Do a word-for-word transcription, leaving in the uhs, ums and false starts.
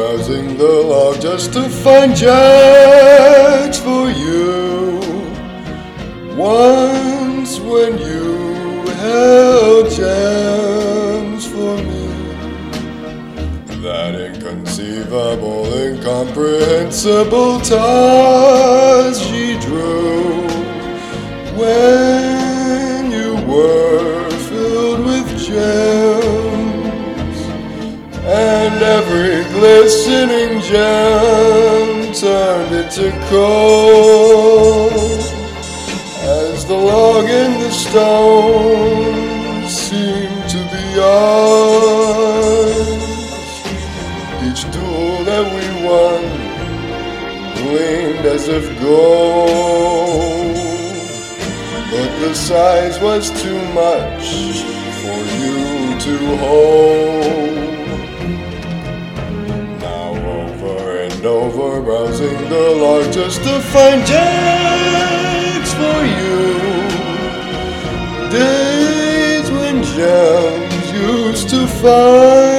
browsing the log just to find jacks for you. Once when you held gems for me, that inconceivable, incomprehensible ties she drew when you were filled with gems, and every glistening gem turned into coal as the log in the stone seemed to be ours. Each duel that we won gleamed as if gold, but the size was too much for you to hold. Now over and over, browsing the log just to find jacks for you. Days when gems used to find